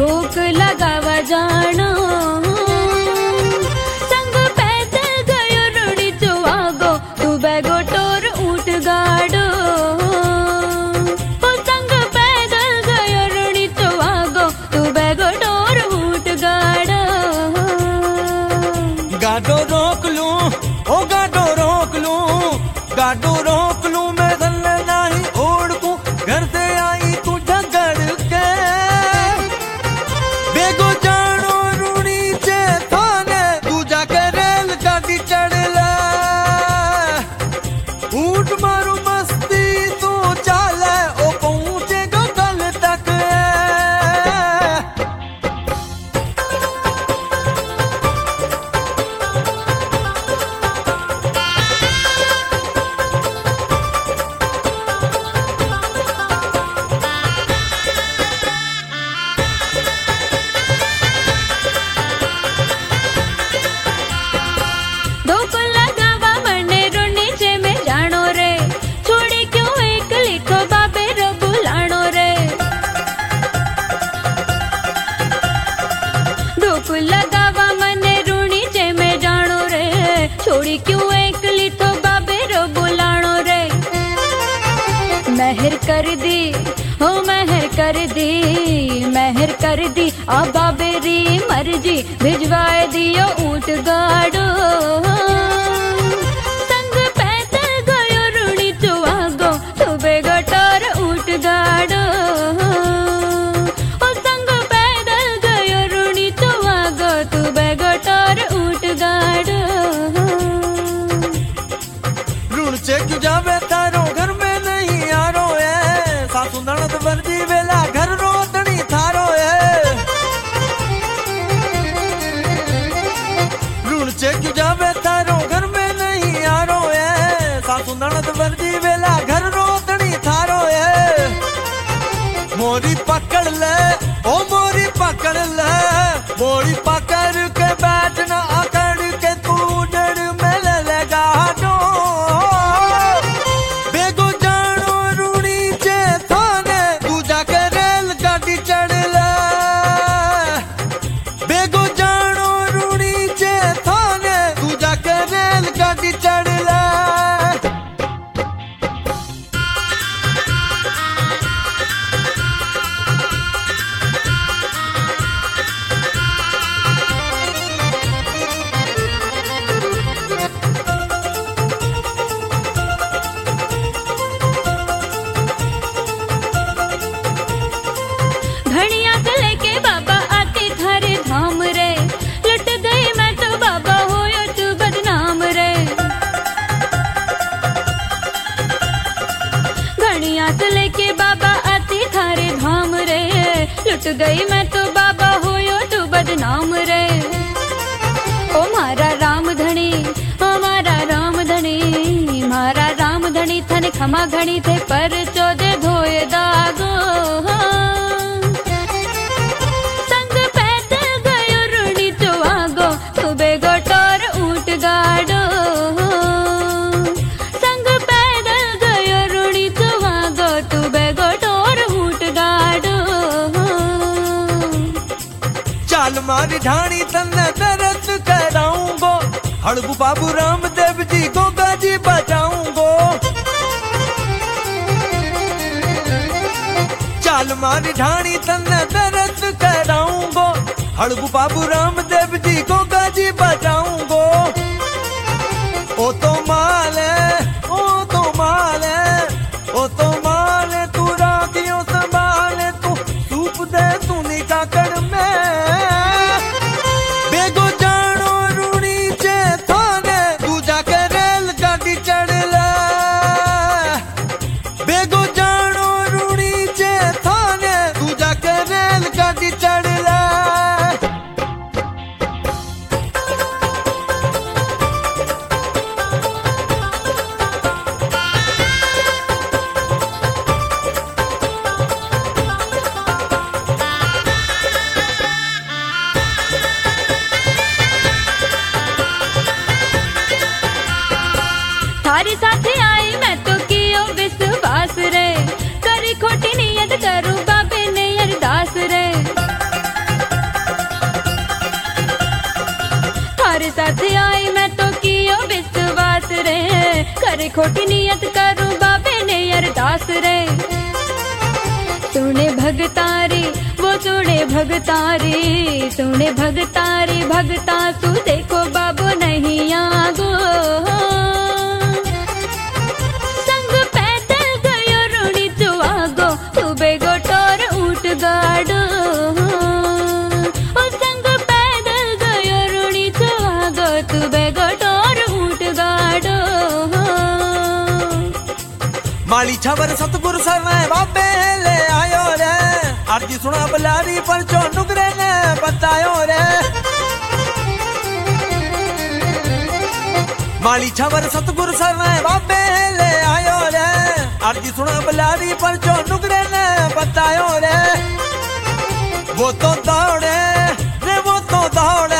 रोक लगावा जानो संग पैदल गयो रुड़ी चुवागो तू बैगो टोर ऊट गाड़ो ओ संग पैदल गयो रुड़ी चुवागो तू बैगो टोर ऊट गाड़ो गाडो रोक लूं ओ गाडो रोक लूं गाडो रोक लूं मैं थल्ले नहीं ओढ़कूं घर से आई तू झगड़ के बेगो जानो रूणी चे थाने तू जाके रेल गाड़ी चढ़ ले ऊट मारू मस्ती तू चाले ओ पहुंचेगा कल तक लगावा मने रूणी चे में जानो रे छोड़ी क्यों एकली तो बाबे रो बुलानो रे मेहर कर दी हो मेहर कर दी मेहर कर दी आ बाबे री मर्जी भिजवाए दियो ऊट गाड़ो संग पैदल गयो रूणी चुवागो तू बेगो टोर ऊट गाड़ो क्यों जावे थारो घर में नहीं आरो है सासू ननद वर्दी वेला घर रोतनी थारो है ऋण चे क्यों जावे थारो घर में नहीं आरो है सासू ननद वर्दी वेला घर रोतनी थारो है मोरी पकड़ ले ओ मोरी पकड़ ले मोरी पकड़ के बैठना आकड़ के तू डर में लगा दो घड़िया से लेके बाबा आते थारे धाम रे लुट गई मैं तो बाबा होयो तू बदनाम रे घड़िया से लेके बाबा आते थारे धाम रे लुट गई मैं तो बाबा होयो तू बदनाम रे ओ मारा राम धनी ओ मारा राम धनी मारा राम धनी थने खमा घड़ी थे पर चोदे धोए दागो गाड़ो संग पैदल गयो रूणी चुवागो तू बेगो टोर ऊट गाड़ो चाल मारी ढाणी तन्ने दरद कराऊंगो हड़बू बाबू रामदेव जी गोगा जी बजाऊंगो चाल मारी ढाणी तन्ने दरद कराऊंगो हड़बू बाबू रामदेव जी गोगा जी बजाऊंगो ओ तो माल है ओ तो माल है ओ तो माल है तू रागियों संभाल तू सूप दे तू निकाकड़ में बेगो जानो रूणी चे थाने तू जाके रेल गाड़ी चढ़ ले बेगो जानो रूणी चे थाने तू जाके रेल गाड़ी चढ़ ले कर खोटी नियत करूं बाबे ने अरदास रे। सुने भगतारी वो सुने भगतारी, सुने भगतारी भगता तू देखो बाबू नहीं आगो। संग पैदल गयो रूणी तू आगो, तू बेगो टोर ऊट गाड़ो। ओ संग पैदल गयो रूणी तू आगो, तू बेगो टोर ऊट गाड़ो। माली छवर सतगुरु सरने बाबे ले आयो रे, अर्जी सुना बलारी पर चो नुगरे ने बतायो रे। माली छवर सतगुरु सरने बाबे ले आयो रे, अर्जी सुना बलारी पर चो नुगरे ने बतायो रे। वो तो दौड़े रे वो तो दौड़े,